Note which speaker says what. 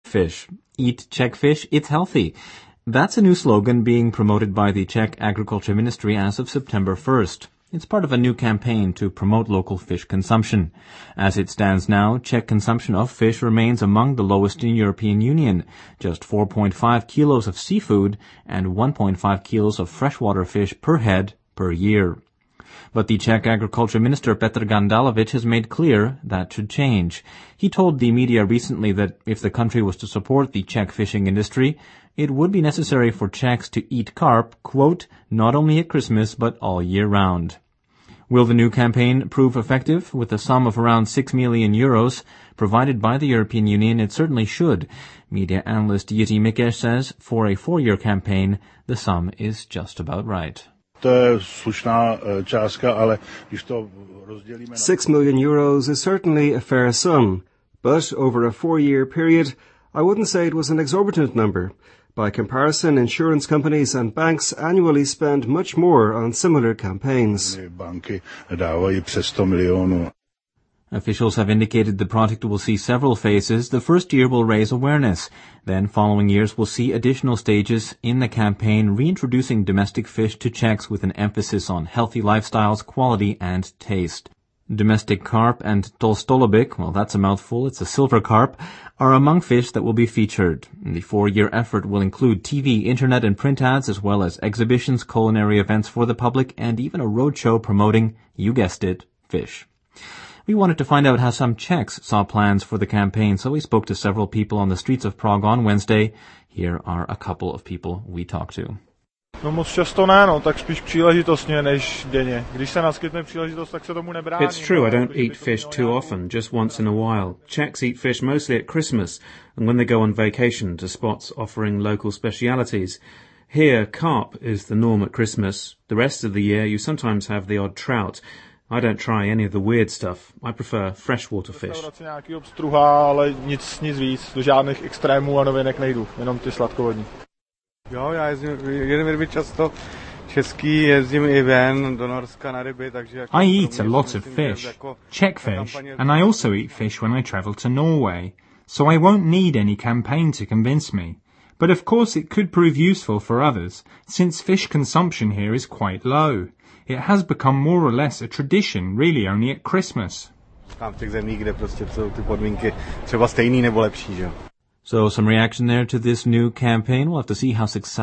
Speaker 1: fish. Eat Czech fish, it's healthy. That's a new slogan being promoted by the Czech Agriculture Ministry as of September 1st. It's part of a new campaign to promote local fish consumption. As it stands now, Czech consumption of fish remains among the lowest in European Union, just 4.5 kilos of seafood and 1.5 kilos of freshwater fish per head per year. But the Czech Agriculture Minister Petr Gandalovic has made clear that should change. He told the media recently that if the country was to support the Czech fishing industry, it would be necessary for Czechs to eat carp, quote, not only at Christmas but all year round. Will the new campaign prove effective? With a sum of around 6 million euros provided by the European Union, it certainly should. Media analyst Jiří Mikeš says for a 4-year campaign, the sum is just about right.
Speaker 2: 6 million euros is certainly a fair sum, but over a 4-year period, I wouldn't say it was an exorbitant number. By comparison, insurance companies and banks annually spend much more on similar campaigns.
Speaker 1: Officials have indicated the project will see several phases. The first year will raise awareness. Then following years will see additional stages in the campaign, reintroducing domestic fish to Czechs with an emphasis on healthy lifestyles, quality and taste. Domestic carp and tolstolobik, well, that's a mouthful, it's a silver carp, are among fish that will be featured. The 4-year effort will include TV, internet and print ads, as well as exhibitions, culinary events for the public, and even a roadshow promoting, you guessed it, fish. We wanted to find out how some Czechs saw plans for the campaign, so we spoke to several people on the streets of Prague on Wednesday. Here are a couple of people we talked to.
Speaker 3: No moc často ne, tak spíš příležitostně než denně. Když se naskytne příležitost, tak se tomu nebráním.
Speaker 4: It's true, I don't eat fish too often, just once in a while. Czechs eat fish mostly at Christmas and when they go on vacation to spots offering local specialities. Here, carp is the norm at Christmas. The rest of the year, you sometimes have the odd trout. I don't try any of the weird stuff. I prefer freshwater fish.
Speaker 3: Nějaký obstruha, ale nic víc, do žádných extrémů a novinek nejdu, jenom ty sladkovodní.
Speaker 5: Jo, já jedem ryby často. Český, jezdím i ven do Norska na ryby, takže...
Speaker 6: I eat a lot of fish, Czech fish, and I also eat fish when I travel to Norway, so I won't need any campaign to convince me. But of course it could prove useful for others, since fish consumption here is quite low. It has become more or less a tradition, really only at Christmas.
Speaker 5: Tam v těch zemích, kde prostě jsou ty podmínky třeba stejný nebo lepší, že?
Speaker 1: So some reaction there to this new campaign. We'll have to see how successful